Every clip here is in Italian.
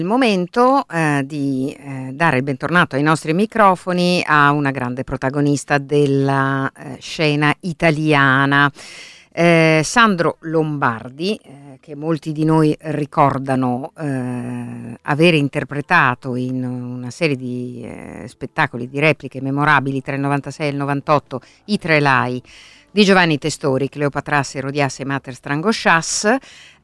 Il momento di dare il bentornato ai nostri microfoni a una grande protagonista della scena italiana, Sandro Lombardi, che molti di noi ricordano avere interpretato in una serie di spettacoli di repliche memorabili tra il 96 e il 98, I Tre Lai di Giovanni Testori, Cleopatras, Erodias e Mater Strangoscias.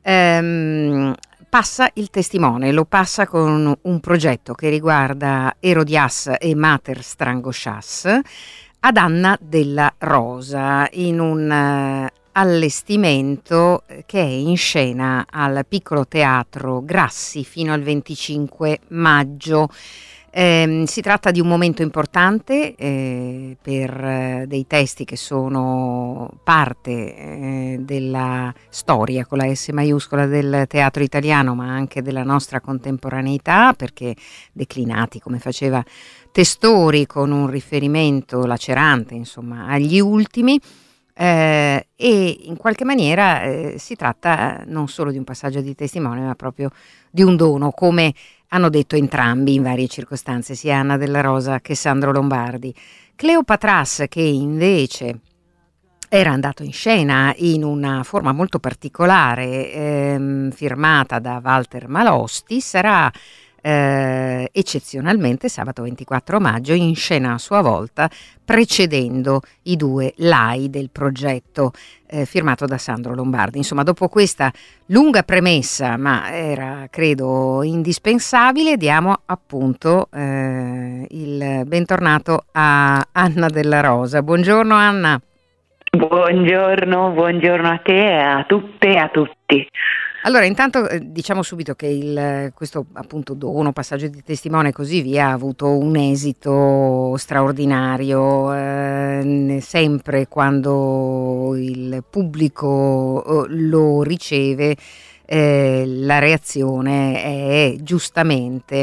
Passa il testimone, lo passa con un progetto che riguarda Erodias e Mater Strangoscias ad Anna della Rosa, in un allestimento che è in scena al Piccolo Teatro Grassi fino al 25 maggio. Si tratta di un momento importante per dei testi che sono parte della storia con la S maiuscola del teatro italiano, ma anche della nostra contemporaneità, perché declinati come faceva Testori con un riferimento lacerante, insomma, agli ultimi. E in qualche maniera si tratta non solo di un passaggio di testimone, ma proprio di un dono, come hanno detto entrambi in varie circostanze, sia Anna della Rosa che Sandro Lombardi. Cleopatras, che invece era andato in scena in una forma molto particolare, firmata da Walter Malosti, sarà eccezionalmente sabato 24 maggio in scena a sua volta, precedendo i due Lai del progetto firmato da Sandro Lombardi. Insomma, dopo questa lunga premessa, ma era credo indispensabile, diamo appunto il bentornato a Anna della Rosa. Buongiorno Anna. Buongiorno a te e a tutte e a tutti. Allora, intanto diciamo subito che questo appunto dono, passaggio di testimone e così via ha avuto un esito straordinario, sempre quando il pubblico lo riceve, la reazione è giustamente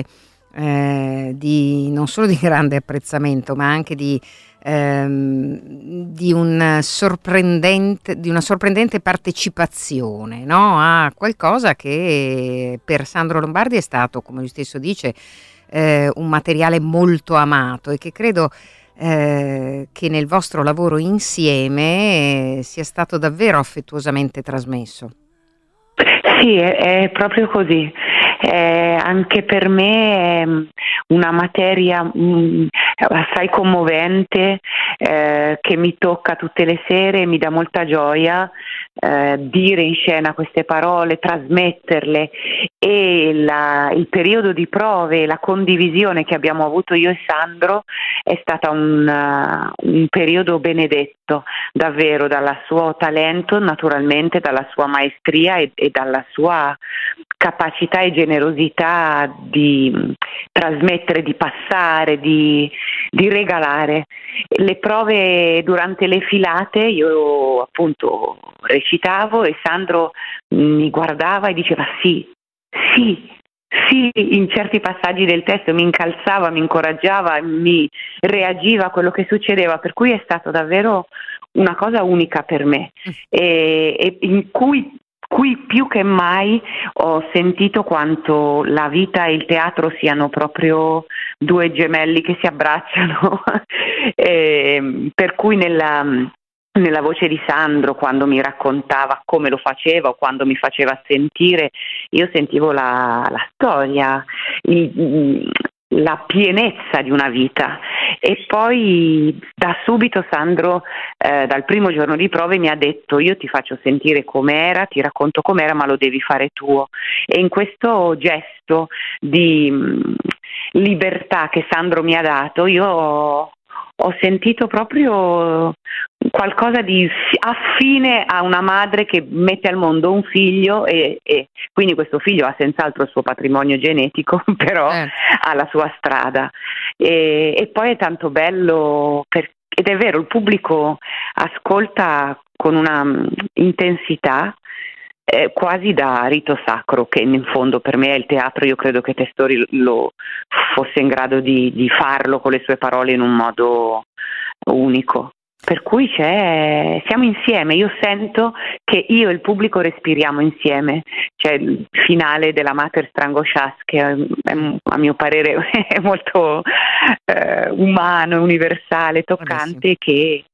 non solo di grande apprezzamento, ma anche di una sorprendente partecipazione, no? A qualcosa che per Sandro Lombardi è stato, come lui stesso dice, un materiale molto amato e che credo che nel vostro lavoro insieme sia stato davvero affettuosamente trasmesso. Sì, è proprio così. Anche per me è una materia assai commovente, che mi tocca tutte le sere e mi dà molta gioia dire in scena queste parole, trasmetterle, e il periodo di prove, la condivisione che abbiamo avuto io e Sandro è stata un periodo benedetto, davvero, dal suo talento, naturalmente, dalla sua maestria e dalla sua capacità e generosità di trasmettere, di passare, di regalare. Le prove durante le filate io appunto recitavo e Sandro mi guardava e diceva sì, in certi passaggi del testo mi incalzava, mi incoraggiava, mi reagiva a quello che succedeva, per cui è stato davvero una cosa unica per me e in cui più che mai ho sentito quanto la vita e il teatro siano proprio due gemelli che si abbracciano per cui nella voce di Sandro, quando mi raccontava come lo faceva o quando mi faceva sentire, io sentivo la storia, la pienezza di una vita. E poi da subito Sandro, dal primo giorno di prove, mi ha detto: io ti faccio sentire com'era, ti racconto com'era, ma lo devi fare tuo. E in questo gesto di libertà che Sandro mi ha dato, io ho sentito proprio qualcosa di affine a una madre che mette al mondo un figlio e quindi questo figlio ha senz'altro il suo patrimonio genetico, però ha la sua strada e poi è tanto bello ed è vero, il pubblico ascolta con una intensità quasi da rito sacro, che in fondo per me è il teatro. Io credo che Testori lo fosse in grado di farlo con le sue parole in un modo unico. Per cui siamo insieme, io sento che io e il pubblico respiriamo insieme. C'è il finale della Mater Strango Chas che a mio parere è molto umano, universale, toccante, che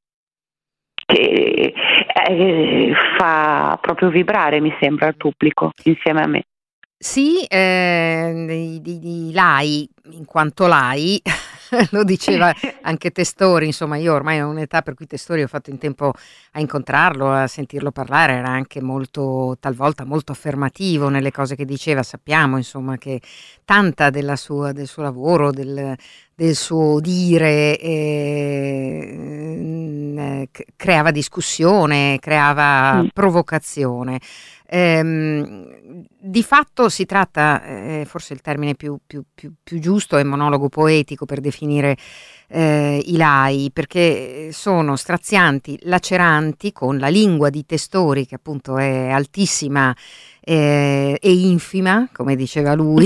fa proprio vibrare, mi sembra, il pubblico insieme a me. Sì, di Lai, in quanto Lai, lo diceva anche Testori, insomma io ormai ho un'età per cui Testori ho fatto in tempo a incontrarlo, a sentirlo parlare, era anche molto, talvolta molto affermativo nelle cose che diceva, sappiamo insomma che tanta del suo lavoro, del suo dire creava discussione, creava provocazione. Di fatto si tratta, forse il termine più giusto è monologo poetico per definire i Lai, perché sono strazianti, laceranti, con la lingua di Testori che appunto è altissima e infima, come diceva lui,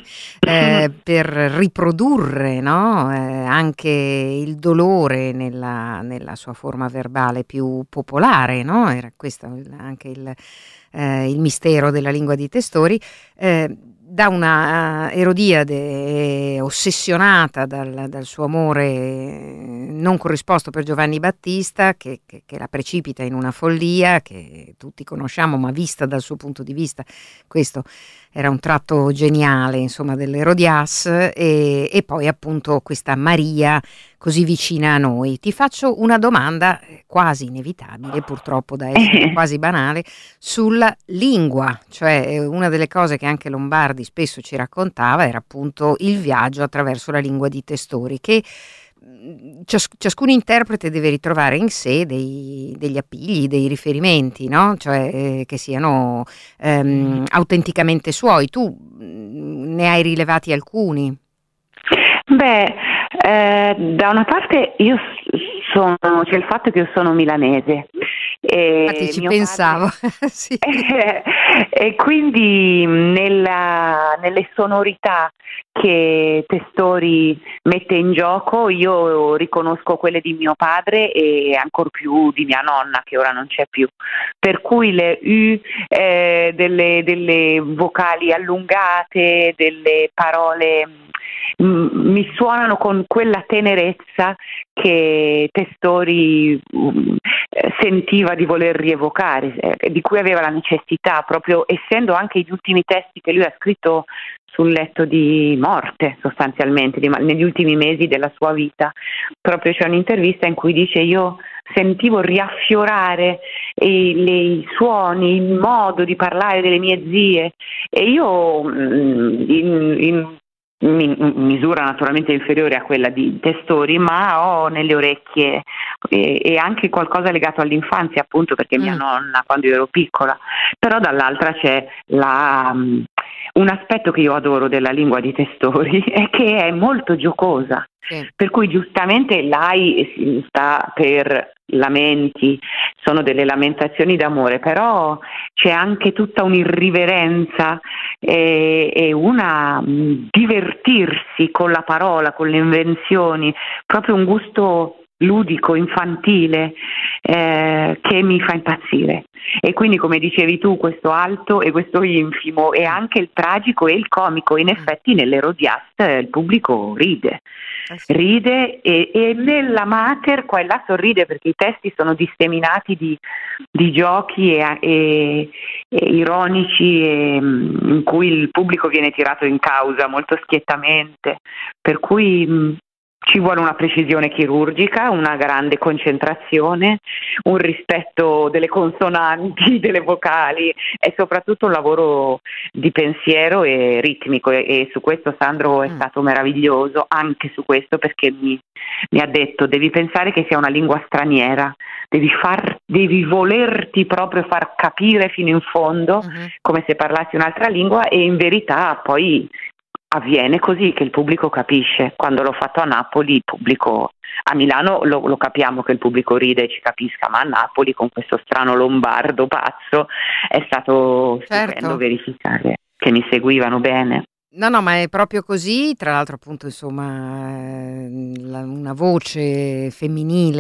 per riprodurre, no? Anche il dolore nella sua forma verbale più popolare, no? Era questo anche il mistero della lingua di Testori, da una Erodiade ossessionata dal suo amore non corrisposto per Giovanni Battista, che la precipita in una follia che tutti conosciamo, ma vista dal suo punto di vista, questo era un tratto geniale, insomma, dell'Herodias, e poi appunto questa Maria così vicina a noi. Ti faccio una domanda quasi inevitabile, purtroppo da essere quasi banale, sulla lingua, cioè una delle cose che anche Lombardi spesso ci raccontava era appunto il viaggio attraverso la lingua di Testori, che ciascun interprete deve ritrovare in sé degli appigli, dei riferimenti, no? Cioè che siano autenticamente suoi. Tu ne hai rilevati alcuni? Beh, da una parte c'è il fatto che io sono milanese. Infatti ci pensavo. Sì. E quindi nelle sonorità che Testori mette in gioco io riconosco quelle di mio padre e ancor più di mia nonna, che ora non c'è più, per cui le U, delle vocali allungate, delle parole mi suonano con quella tenerezza che Testori sentiva di voler rievocare, di cui aveva la necessità, proprio essendo anche gli ultimi testi che lui ha scritto sul letto di morte, sostanzialmente, negli ultimi mesi della sua vita. Proprio c'è un'intervista in cui dice: io sentivo riaffiorare i suoni, il modo di parlare delle mie zie, e io in misura naturalmente inferiore a quella di Testori, ma ho nelle orecchie e anche qualcosa legato all'infanzia, appunto perché mia nonna quando io ero piccola. Però dall'altra c'è un aspetto che io adoro della lingua di Testori è che è molto giocosa. Per cui giustamente Lai sta per lamenti, sono delle lamentazioni d'amore, però c'è anche tutta un'irriverenza e una divertirsi con la parola, con le invenzioni, proprio un gusto ludico, infantile, che mi fa impazzire. E quindi, come dicevi tu, questo alto e questo infimo, e anche il tragico e il comico. In effetti nell'Herodias il pubblico ride e nella Mater qua e là sorride, perché i testi sono disseminati di giochi e ironici, in cui il pubblico viene tirato in causa molto schiettamente, per cui ci vuole una precisione chirurgica, una grande concentrazione, un rispetto delle consonanti, delle vocali, e soprattutto un lavoro di pensiero e ritmico, e su questo Sandro è stato meraviglioso, anche su questo, perché mi ha detto: devi pensare che sia una lingua straniera, devi volerti proprio far capire fino in fondo come se parlassi un'altra lingua, e in verità poi avviene così, che il pubblico capisce. Quando l'ho fatto a Napoli, il pubblico, a Milano lo capiamo che il pubblico ride e ci capisca, ma a Napoli con questo strano lombardo pazzo è stato stupendo verificare che mi seguivano bene. No, no, ma è proprio così, tra l'altro appunto insomma una voce femminile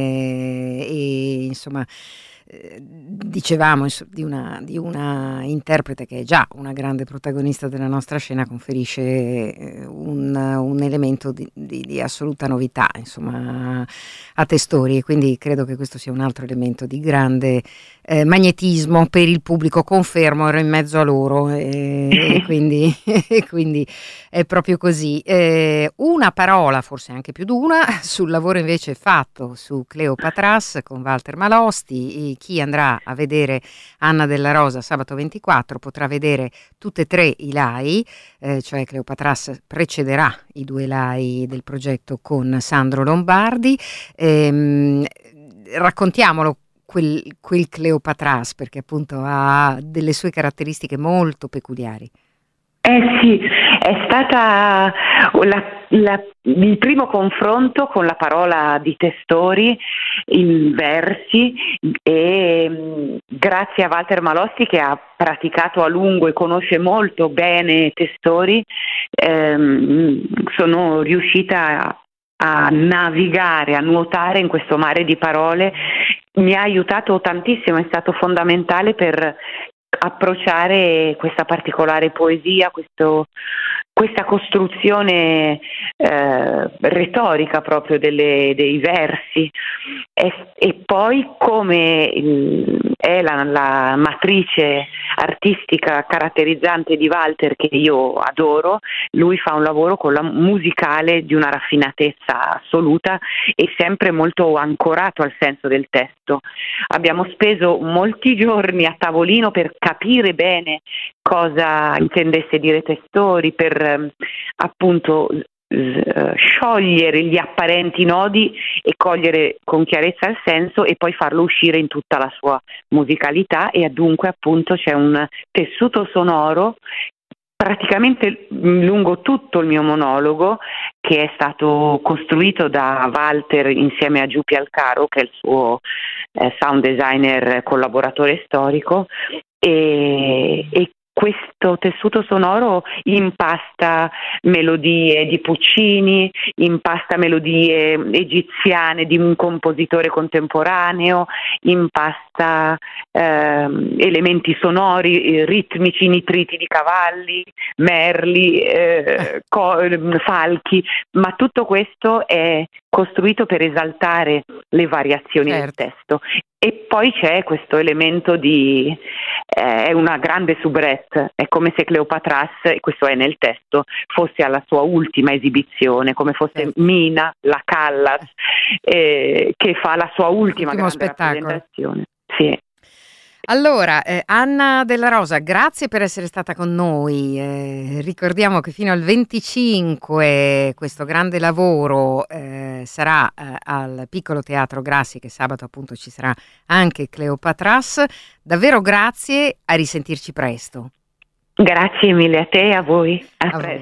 e insomma dicevamo di una interprete che è già una grande protagonista della nostra scena, conferisce un elemento di assoluta novità insomma a Testori, e quindi credo che questo sia un altro elemento di grande magnetismo per il pubblico. Confermo, ero in mezzo a loro e quindi, e quindi è proprio così. Una parola, forse anche più di una, sul lavoro invece fatto su Cleopatras con Walter Malosti. Chi andrà a vedere Anna della Rosa sabato 24 potrà vedere tutte e tre i LAI, cioè Cleopatras precederà i due LAI del progetto con Sandro Lombardi. Raccontiamolo quel Cleopatras, perché appunto ha delle sue caratteristiche molto peculiari. Sì, è stata il primo confronto con la parola di Testori in versi e grazie a Walter Malosti, che ha praticato a lungo e conosce molto bene Testori, sono riuscita a navigare, a nuotare in questo mare di parole. Mi ha aiutato tantissimo, è stato fondamentale per approcciare questa particolare poesia, questa costruzione retorica proprio dei versi e poi come è la matrice artistica caratterizzante di Walter, che io adoro. Lui fa un lavoro con la musicale di una raffinatezza assoluta e sempre molto ancorato al senso del testo. Abbiamo speso molti giorni a tavolino per capire bene cosa intendesse dire Testori, per appunto sciogliere gli apparenti nodi e cogliere con chiarezza il senso e poi farlo uscire in tutta la sua musicalità, e dunque appunto c'è un tessuto sonoro praticamente lungo tutto il mio monologo, che è stato costruito da Walter insieme a Giupi Alcaro, che è il suo sound designer collaboratore storico, e questo tessuto sonoro impasta melodie di Puccini, impasta melodie egiziane di un compositore contemporaneo, impasta elementi sonori, ritmici, nitriti di cavalli, merli, falchi, ma tutto questo è costruito per esaltare le variazioni del testo. E poi c'è questo elemento è una grande soubrette, è come se Cleopatras, e questo è nel testo, fosse alla sua ultima esibizione, come fosse Mina, la Callas, che fa la sua ultima grande rappresentazione. Sì. Allora, Anna della Rosa, grazie per essere stata con noi. Ricordiamo che fino al 25 questo grande lavoro sarà al Piccolo Teatro Grassi, che sabato appunto ci sarà anche Cleopatras. Davvero grazie, a risentirci presto. Grazie mille a te e a voi. A presto.